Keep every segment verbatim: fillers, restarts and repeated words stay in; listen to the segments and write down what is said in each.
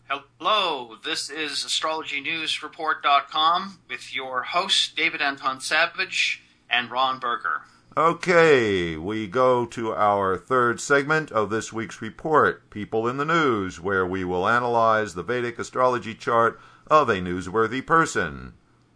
Hello, this is astrology news report dot com with your hosts, David Anton Savage and Ron Berger. Okay, we go to our third segment of this week's report, People in the News, where we will analyze the Vedic astrology chart of a newsworthy person.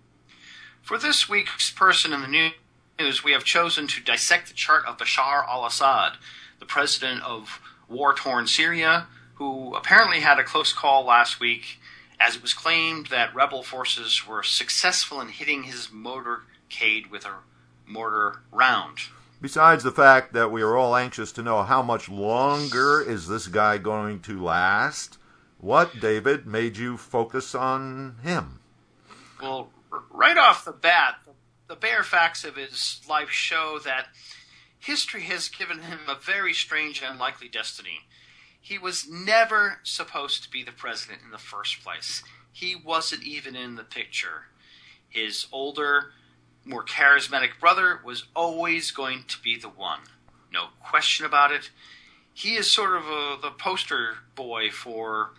For this week's person in the news, we have chosen to dissect the chart of Bashar al-Assad, the president of war-torn Syria, who apparently had a close call last week, as it was claimed that rebel forces were successful in hitting his motorcade with a mortar round. Besides the fact that we are all anxious to know how much longer is this guy going to last, what, David, made you focus on him? Well, r- right off the bat, the bare facts of his life show that history has given him a very strange and unlikely destiny. He was never supposed to be the president in the first place. He wasn't even in the picture. His older, more charismatic brother was always going to be the one. No question about it. He is sort of a, the poster boy for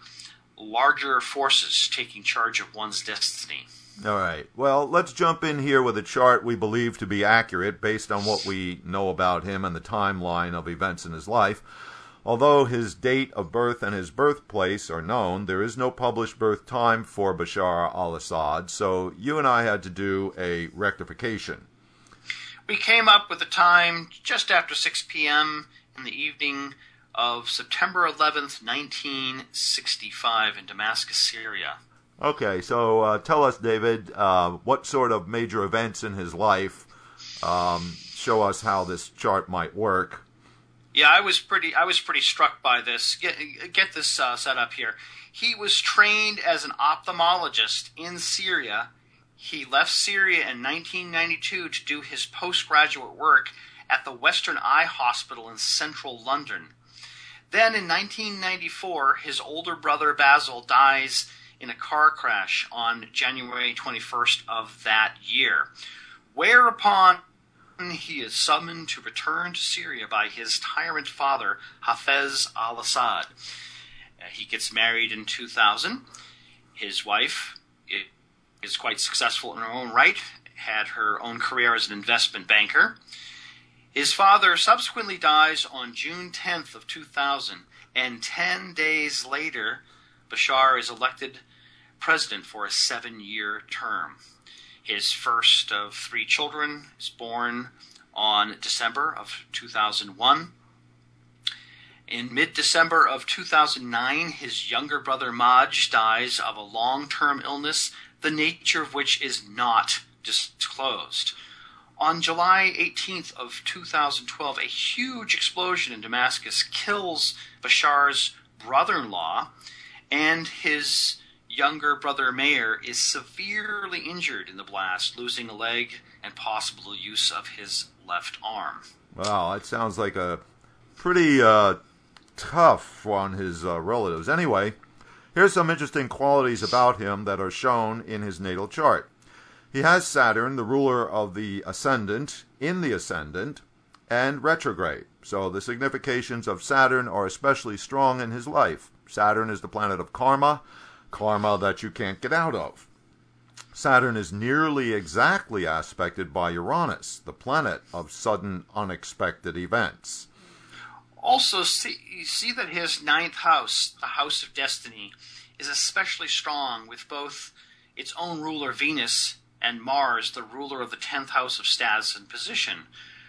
larger forces taking charge of one's destiny. All right. Well, let's jump in here with a chart we believe to be accurate based on what we know about him and the timeline of events in his life. Although his date of birth and his birthplace are known, there is no published birth time for Bashar al-Assad, so you and I had to do a rectification. We came up with a time just after six p.m. in the evening of September eleventh, nineteen sixty-five in Damascus, Syria. Okay, so uh, tell us, David, uh, what sort of major events in his life um, show us how this chart might work. Yeah, I was pretty. I was pretty struck by this. Get, get this uh, set up here. He was trained as an ophthalmologist in Syria. He left Syria in nineteen ninety-two to do his postgraduate work at the Western Eye Hospital in central London. Then, in nineteen ninety-four, his older brother Basil dies in a car crash on January twenty-first of that year. Whereupon he is summoned to return to Syria by his tyrant father, Hafez al-Assad. Uh, he gets married in two thousand. His wife is quite successful in her own right, had her own career as an investment banker. His father subsequently dies on June tenth of two thousand, and ten days later, Bashar is elected president for a seven-year term. His first of three children is born on December of two thousand one. In mid-December of two thousand nine, his younger brother Maj dies of a long-term illness, the nature of which is not disclosed. On July eighteenth of two thousand twelve, a huge explosion in Damascus kills Bashar's brother-in-law, and his younger brother Meir is severely injured in the blast, losing a leg and possible use of his left arm. Wow, that sounds like a pretty uh, tough on his uh, relatives. Anyway, here's some interesting qualities about him that are shown in his natal chart. He has Saturn, the ruler of the ascendant, in the ascendant, and retrograde. So the significations of Saturn are especially strong in his life. Saturn is the planet of karma, karma that you can't get out of. Saturn is nearly exactly aspected by Uranus, the planet of sudden, unexpected events. Also, see, see that his ninth house, the house of destiny, is especially strong with both its own ruler Venus and Mars, the ruler of the tenth house of status and position,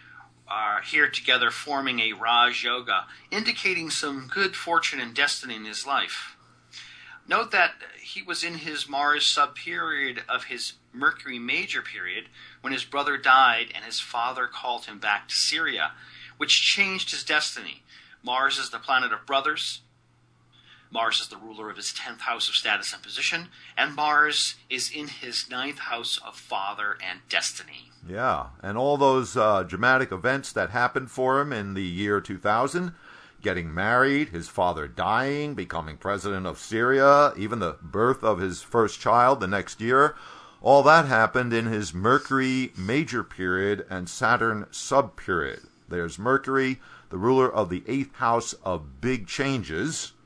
are here together forming a Raj Yoga, indicating some good fortune and destiny in his life. Note that he was in his Mars sub-period of his Mercury major period when his brother died and his father called him back to Syria, which changed his destiny. Mars is the planet of brothers. Mars is the ruler of his tenth house of status and position, and Mars is in his ninth house of father and destiny. Yeah, and all those uh, dramatic events that happened for him in the year two thousand, getting married, his father dying, becoming president of Syria, even the birth of his first child the next year, all that happened in his Mercury major period and Saturn sub-period. There's Mercury, the ruler of the eighth house of big changes,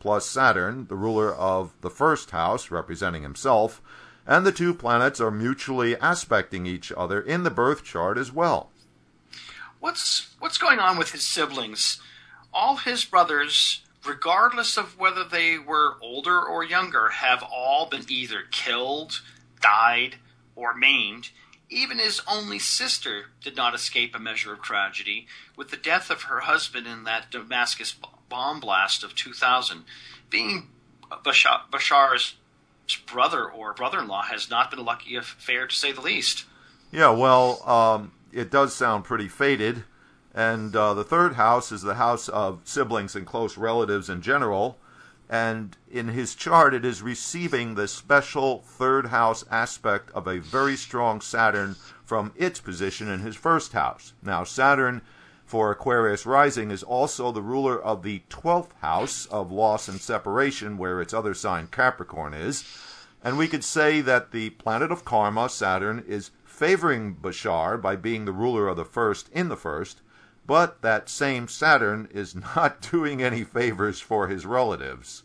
plus Saturn, the ruler of the first house, representing himself, and the two planets are mutually aspecting each other in the birth chart as well. What's what's going on with his siblings? All his brothers, regardless of whether they were older or younger, have all been either killed, died, or maimed. Even his only sister did not escape a measure of tragedy, with the death of her husband in that Damascus bomb blast of two thousand. Being Bashar, Bashar's brother or brother-in-law has not been a lucky affair, to say the least. Yeah, well, um, it does sound pretty fated. And uh, the third house is the house of siblings and close relatives in general. And in his chart, it is receiving the special third house aspect of a very strong Saturn from its position in his first house. Now, Saturn, for Aquarius rising, is also the ruler of the twelfth house of loss and separation, where its other sign, Capricorn, is. And we could say that the planet of karma, Saturn, is favoring Bashar by being the ruler of the first in the first, but that same Saturn is not doing any favors for his relatives.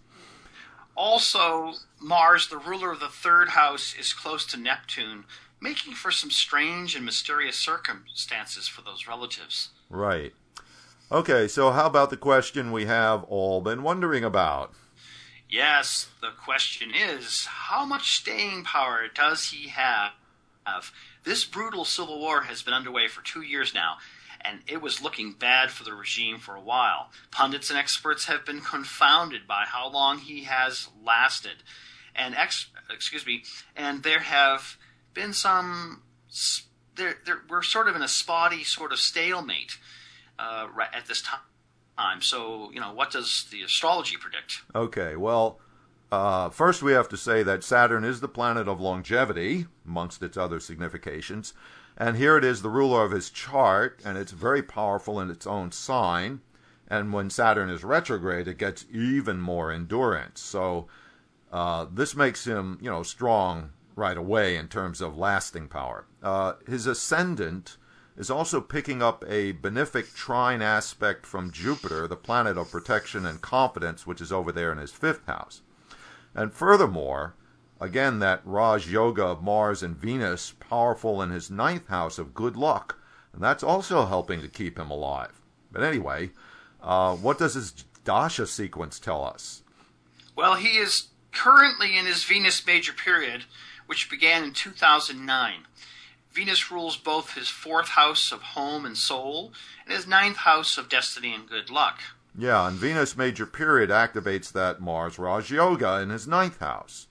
Also, Mars, the ruler of the third house, is close to Neptune, making for some strange and mysterious circumstances for those relatives. Right. Okay, so how about the question we have all been wondering about? Yes, the question is, how much staying power does he have? This brutal civil war has been underway for two years now, and it was looking bad for the regime for a while. Pundits and experts have been confounded by how long he has lasted. And ex, excuse me, and there have been some, there, there, we're sort of in a spotty sort of stalemate uh, right at this time. So, you know, what does the astrology predict? Okay, well, uh, first we have to say that Saturn is the planet of longevity, amongst its other significations. And here it is, the ruler of his chart, and it's very powerful in its own sign. And when Saturn is retrograde, it gets even more endurance. So uh, this makes him, you know, strong right away in terms of lasting power. Uh, his ascendant is also picking up a benefic trine aspect from Jupiter, the planet of protection and confidence, which is over there in his fifth house. And furthermore, again, that Raj Yoga of Mars and Venus, powerful in his ninth house of good luck. And that's also helping to keep him alive. But anyway, uh, what does his Dasha sequence tell us? Well, he is currently in his Venus major period, which began in two thousand nine. Venus rules both his fourth house of home and soul and his ninth house of destiny and good luck. Yeah, and Venus major period activates that Mars Raj Yoga in his ninth house.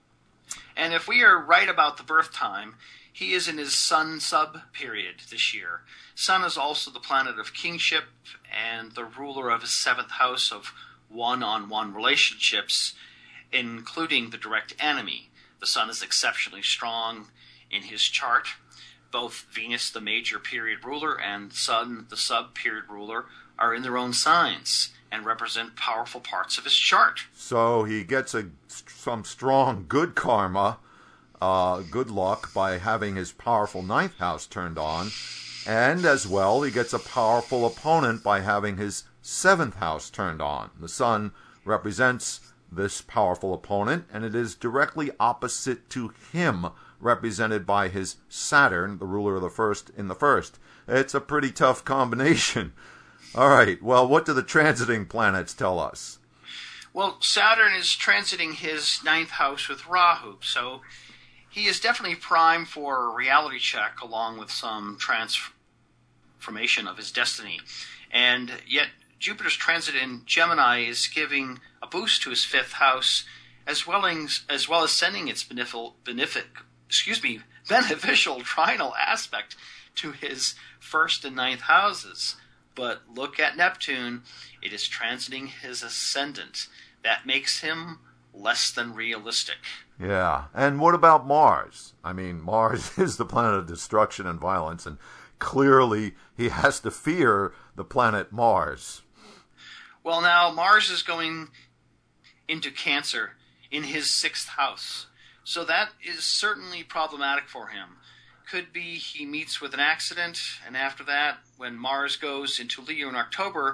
And if we are right about the birth time, he is in his Sun sub-period this year. Sun is also the planet of kingship and the ruler of his seventh house of one-on-one relationships, including the direct enemy. The Sun is exceptionally strong in his chart. Both Venus, the major period ruler, and Sun, the sub-period ruler, are in their own signs and represent powerful parts of his chart. So he gets a, some strong good karma, uh, good luck, by having his powerful ninth house turned on. And as well, he gets a powerful opponent by having his seventh house turned on. The Sun represents this powerful opponent, and it is directly opposite to him, represented by his Saturn, the ruler of the first in the first. It's a pretty tough combination. All right, well, what do the transiting planets tell us? Well, Saturn is transiting his ninth house with Rahu, so he is definitely primed for a reality check along with some transformation of his destiny. And yet, Jupiter's transit in Gemini is giving a boost to his fifth house, as well as, as, well as sending its benefic, benefic, excuse me, beneficial trinal aspect to his first and ninth houses. But look at Neptune. It is transiting his ascendant. That makes him less than realistic. Yeah. And what about Mars? I mean, Mars is the planet of destruction and violence, and clearly he has to fear the planet Mars. Well, now, Mars is going into Cancer in his sixth house. So that is certainly problematic for him. Could be he meets with an accident, and after that, when Mars goes into Leo in October,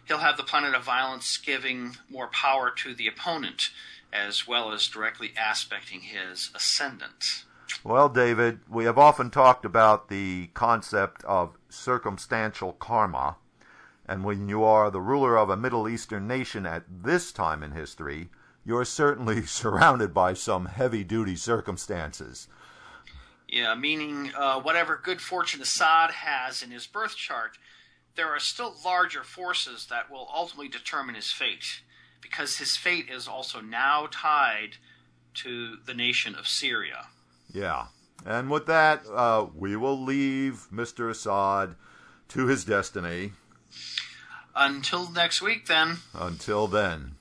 he'll have the planet of violence giving more power to the opponent, as well as directly aspecting his ascendant. Well, David, we have often talked about the concept of circumstantial karma, and when you are the ruler of a Middle Eastern nation at this time in history, you're certainly surrounded by some heavy-duty circumstances. Yeah, meaning uh, whatever good fortune Assad has in his birth chart, there are still larger forces that will ultimately determine his fate, because his fate is also now tied to the nation of Syria. Yeah, and with that, uh, we will leave Mister Assad to his destiny. Until next week, then. Until then.